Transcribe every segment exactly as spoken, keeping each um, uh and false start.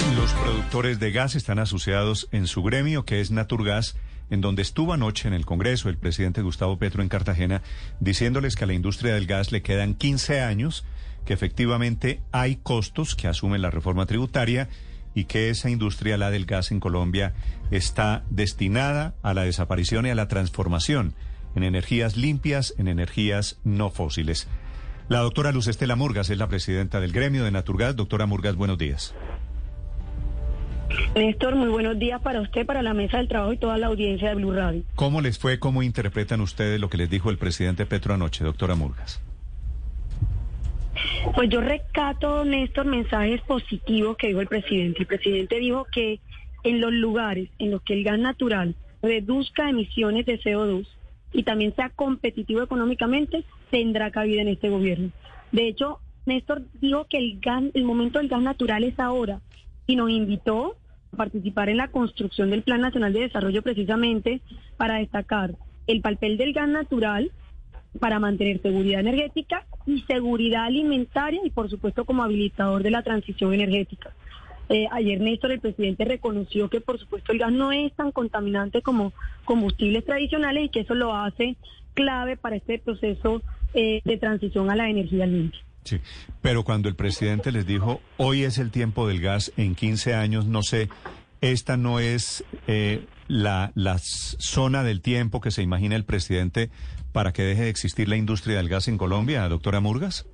Los productores de gas están asociados en su gremio, que es Naturgas, en donde estuvo anoche en el Congreso el presidente Gustavo Petro en Cartagena, diciéndoles que a la industria del gas le quedan quince años, que efectivamente hay costos que asume la reforma tributaria y que esa industria, la del gas en Colombia, está destinada a la desaparición y a la transformación en energías limpias, en energías no fósiles. La doctora Luz Estela Murgas es la presidenta del gremio de Naturgas. Doctora Murgas, buenos días. Néstor, muy buenos días para usted, para la mesa del trabajo y toda la audiencia de Blue Radio. ¿Cómo les fue, cómo interpretan ustedes lo que les dijo el presidente Petro anoche, doctora Murgas? Pues yo rescato, Néstor, mensajes positivos que dijo el presidente. El presidente dijo que en los lugares en los que el gas natural reduzca emisiones de C O dos y también sea competitivo económicamente, tendrá cabida en este gobierno. De hecho, Néstor dijo que el gas, el momento del gas natural es ahora, y nos invitó a participar en la construcción del Plan Nacional de Desarrollo precisamente para destacar el papel del gas natural para mantener seguridad energética y seguridad alimentaria y por supuesto como habilitador de la transición energética. Eh, ayer, Néstor, el presidente reconoció que por supuesto el gas no es tan contaminante como combustibles tradicionales y que eso lo hace clave para este proceso eh, de transición a la energía limpia. Sí, pero cuando el presidente les dijo, hoy es el tiempo del gas, en quince años, no sé, esta no es eh, la, la zona del tiempo que se imagina el presidente para que deje de existir la industria del gas en Colombia, doctora Murgas.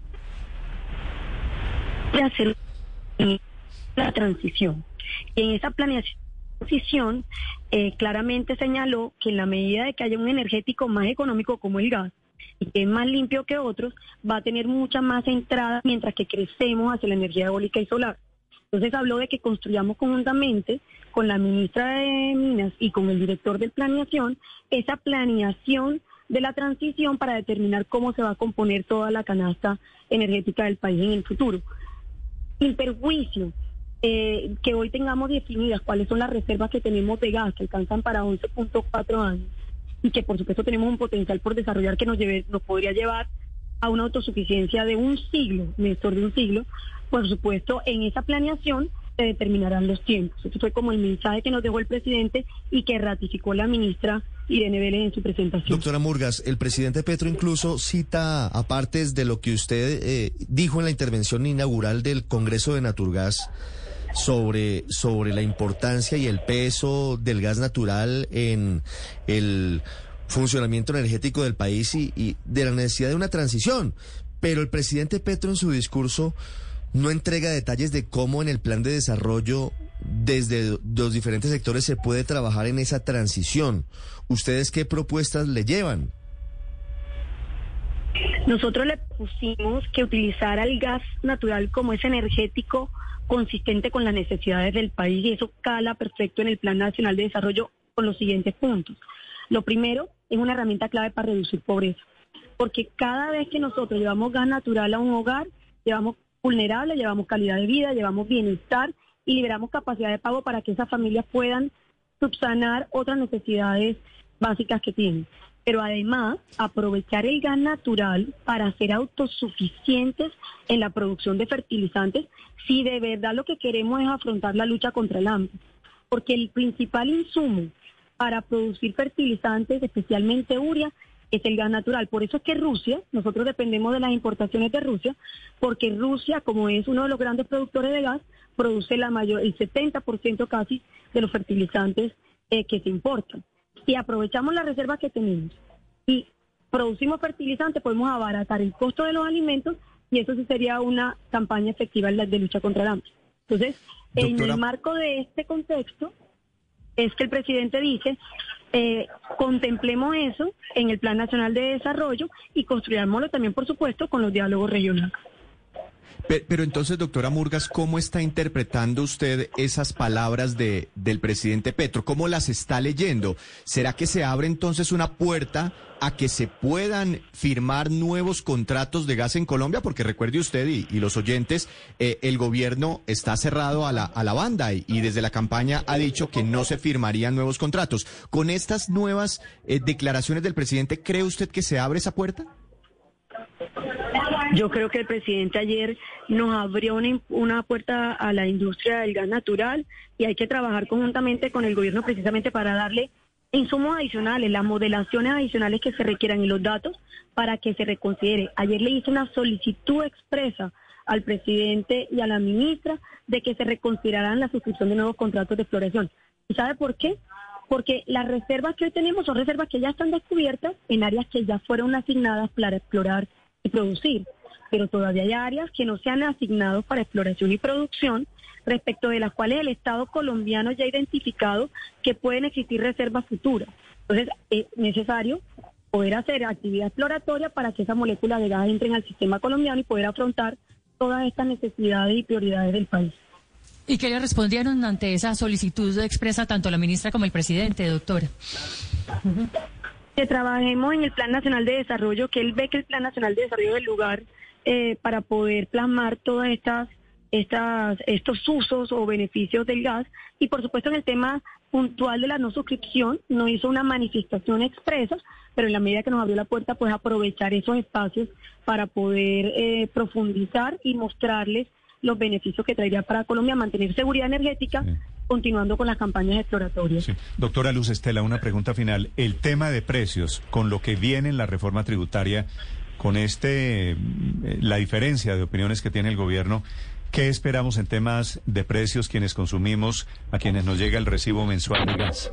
De hacer la transición. Y en esa planeación eh, claramente señaló que en la medida de que haya un energético más económico como el gas, y que es más limpio que otros, va a tener mucha más entrada mientras que crecemos hacia la energía eólica y solar. Entonces habló de que construyamos conjuntamente con la ministra de Minas y con el director de planeación esa planeación de la transición para determinar cómo se va a componer toda la canasta energética del país en el futuro. Sin perjuicio eh, que hoy tengamos definidas cuáles son las reservas que tenemos de gas, que alcanzan para once punto cuatro años, y que por supuesto tenemos un potencial por desarrollar que nos lleve, nos podría llevar a una autosuficiencia de un siglo, Néstor, de un siglo. Por supuesto, en esa planeación se determinarán los tiempos. Eso fue como el mensaje que nos dejó el presidente y que ratificó la ministra Irene Vélez en su presentación. Doctora Murgas, el presidente Petro incluso cita, aparte de lo que usted eh, dijo en la intervención inaugural del Congreso de Naturgas, sobre, sobre la importancia y el peso del gas natural en el funcionamiento energético del país y, y de la necesidad de una transición. Pero el presidente Petro en su discurso no entrega detalles de cómo en el plan de desarrollo desde los diferentes sectores se puede trabajar en esa transición. ¿Ustedes qué propuestas le llevan? Nosotros le pusimos que utilizara el gas natural como ese energético consistente con las necesidades del país y eso cala perfecto en el Plan Nacional de Desarrollo con los siguientes puntos. Lo primero es una herramienta clave para reducir pobreza, porque cada vez que nosotros llevamos gas natural a un hogar, llevamos vulnerable, llevamos calidad de vida, llevamos bienestar y liberamos capacidad de pago para que esas familias puedan subsanar otras necesidades básicas que tienen. Pero además, aprovechar el gas natural para ser autosuficientes en la producción de fertilizantes, si de verdad lo que queremos es afrontar la lucha contra el hambre. Porque el principal insumo para producir fertilizantes, especialmente urea, es el gas natural. Por eso es que Rusia, nosotros dependemos de las importaciones de Rusia, porque Rusia, como es uno de los grandes productores de gas, produce la mayor, el setenta por ciento casi de los fertilizantes eh, que se importan. Si aprovechamos las reservas que tenemos y producimos fertilizantes, podemos abaratar el costo de los alimentos y eso sí sería una campaña efectiva de lucha contra el hambre. Entonces, Doctora... en el marco de este contexto, es que el presidente dice, eh, contemplemos eso en el Plan Nacional de Desarrollo y construyámoslo también, por supuesto, con los diálogos regionales. Pero, pero entonces, doctora Murgas, ¿cómo está interpretando usted esas palabras de del presidente Petro? ¿Cómo las está leyendo? ¿Será que se abre entonces una puerta a que se puedan firmar nuevos contratos de gas en Colombia? Porque recuerde usted y, y los oyentes, eh, el gobierno está cerrado a la, a la banda y, y desde la campaña ha dicho que no se firmarían nuevos contratos. ¿Con estas nuevas eh, declaraciones del presidente, cree usted que se abre esa puerta? Yo creo que el presidente ayer nos abrió una, una puerta a la industria del gas natural y hay que trabajar conjuntamente con el gobierno precisamente para darle insumos adicionales, las modelaciones adicionales que se requieran y los datos para que se reconsidere. Ayer le hice una solicitud expresa al presidente y a la ministra de que se reconsideraran la suscripción de nuevos contratos de exploración. ¿Y sabe por qué? Porque las reservas que hoy tenemos son reservas que ya están descubiertas en áreas que ya fueron asignadas para explorar y producir, pero todavía hay áreas que no se han asignado para exploración y producción, respecto de las cuales el Estado colombiano ya ha identificado que pueden existir reservas futuras. Entonces, es necesario poder hacer actividad exploratoria para que esas moléculas de gas entren al sistema colombiano y poder afrontar todas estas necesidades y prioridades del país. ¿Y qué le respondieron ante esa solicitud expresa tanto la ministra como el presidente, doctora? Uh-huh. Que trabajemos en el Plan Nacional de Desarrollo, que él ve que el Plan Nacional de Desarrollo es el lugar eh, para poder plasmar todas estas, estas, estos usos o beneficios del gas. Y por supuesto en el tema puntual de la no suscripción, no hizo una manifestación expresa, pero en la medida que nos abrió la puerta, pues aprovechar esos espacios para poder eh, profundizar y mostrarles los beneficios que traería para Colombia, mantener seguridad energética, sí, continuando con las campañas exploratorias. Sí. Doctora Luz Estela, una pregunta final. El tema de precios, con lo que viene en la reforma tributaria, con este la diferencia de opiniones que tiene el gobierno, ¿qué esperamos en temas de precios quienes consumimos, a quienes nos llega el recibo mensual de gas?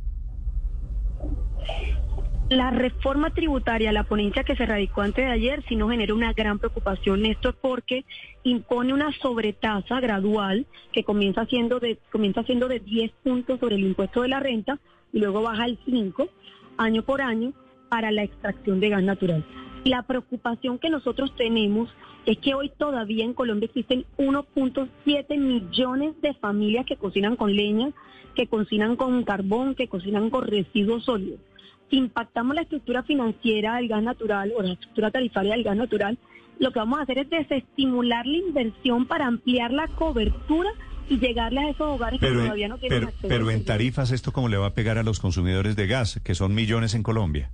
La reforma tributaria, la ponencia que se radicó antes de ayer, sí nos genera una gran preocupación. Esto es porque impone una sobretasa gradual que comienza siendo de comienza siendo de diez puntos sobre el impuesto de la renta y luego baja al cinco año por año para la extracción de gas natural. La preocupación que nosotros tenemos es que hoy todavía en Colombia existen uno punto siete millones de familias que cocinan con leña, que cocinan con carbón, que cocinan con residuos sólidos. Si impactamos la estructura financiera del gas natural o la estructura tarifaria del gas natural, lo que vamos a hacer es desestimular la inversión para ampliar la cobertura y llegarle a esos hogares pero, que todavía no tienen pero, acceso. Pero en tarifas, ¿esto cómo le va a pegar a los consumidores de gas, que son millones en Colombia?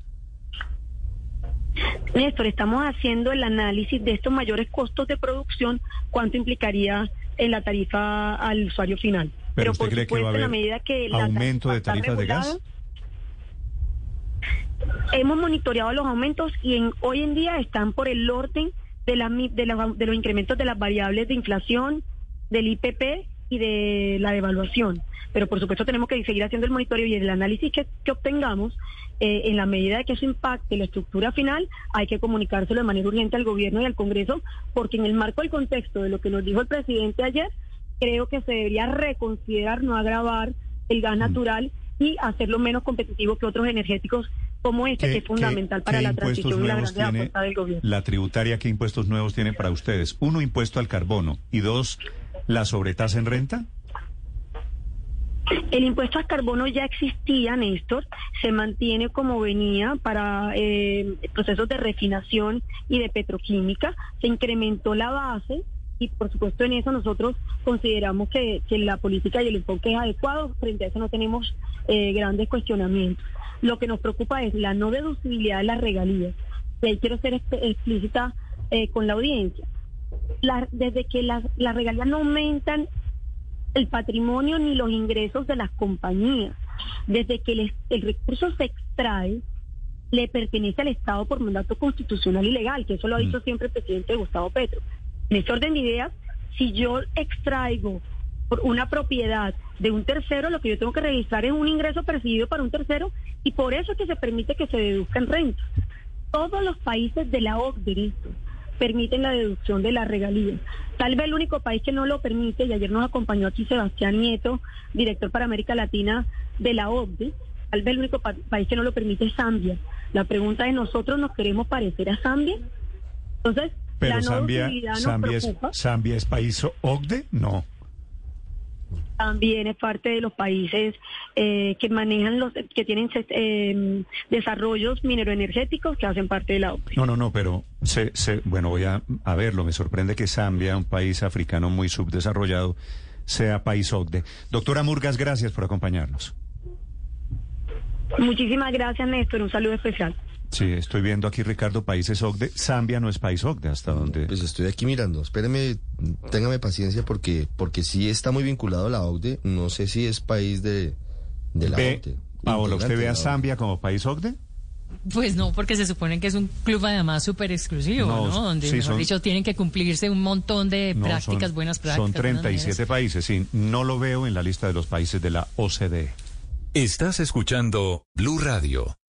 Néstor, estamos haciendo el análisis de estos mayores costos de producción, cuánto implicaría en la tarifa al usuario final. Pero, pero ¿usted por cree supuesto, que va a haber en la medida que aumento la de tarifas regulada, de gas? Hemos monitoreado los aumentos y en, hoy en día están por el orden de, la, de, la, de los incrementos de las variables de inflación, del I P P y de la devaluación. Pero por supuesto tenemos que seguir haciendo el monitoreo y el análisis que, que obtengamos, eh, en la medida de que eso impacte la estructura final, hay que comunicárselo de manera urgente al gobierno y al Congreso, porque en el marco del contexto de lo que nos dijo el presidente ayer, creo que se debería reconsiderar no agravar el gas natural y hacerlo menos competitivo que otros energéticos como este, que es fundamental para la transición y la grande apuesta del gobierno. La tributaria, ¿qué impuestos nuevos tiene para ustedes? Uno, impuesto al carbono, y dos, la sobretasa en renta. El impuesto al carbono ya existía, Néstor, se mantiene como venía para eh, procesos de refinación y de petroquímica, se incrementó la base y por supuesto en eso nosotros consideramos que, que la política y el enfoque es adecuado, frente a eso no tenemos eh, grandes cuestionamientos. Lo que nos preocupa es la no deducibilidad de las regalías, y ahí quiero ser explícita eh, con la audiencia. La, desde que las, las regalías no aumentan el patrimonio ni los ingresos de las compañías, desde que el, el recurso se extrae, le pertenece al Estado por mandato constitucional y legal, que eso lo ha dicho siempre el presidente Gustavo Petro. En este orden de ideas, si yo extraigo por una propiedad de un tercero, lo que yo tengo que registrar es un ingreso percibido para un tercero, y por eso es que se permite que se deduzcan rentas. Todos los países de la O C D E permiten la deducción de las regalías. Tal vez el único país que no lo permite, y ayer nos acompañó aquí Sebastián Nieto, director para América Latina de la O C D E, tal vez el único pa- país que no lo permite es Zambia. La pregunta es, ¿nosotros nos queremos parecer a Zambia? Entonces, pero la no Zambia, nos Zambia, es, preocupa. ¿Zambia es país O C D E? No. También es parte de los países eh, que manejan los, que tienen eh, desarrollos mineroenergéticos que hacen parte de la O C D E. No, no, no, pero se, se, bueno, voy a, a verlo. Me sorprende que Zambia, un país africano muy subdesarrollado, sea país O C D E. Doctora Murgas, gracias por acompañarnos. Muchísimas gracias, Néstor. Un saludo especial. Sí, estoy viendo aquí, Ricardo, países O C D E. Zambia no es país O C D E, hasta donde... Pues estoy aquí mirando. Espéreme, téngame paciencia porque porque sí está muy vinculado a la O C D E. No sé si es país de, de la ve, O C D E. Paola, ¿usted ve a Integrante de la O C D E. Zambia como país O C D E? Pues no, porque se supone que es un club además súper exclusivo, No, ¿no? Donde, sí, mejor son- dicho, tienen que cumplirse un montón de No, prácticas, son- buenas prácticas. Son buenas treinta y siete maneras. países, sí. No lo veo en la lista de los países de la O C D E. Estás escuchando Blue Radio.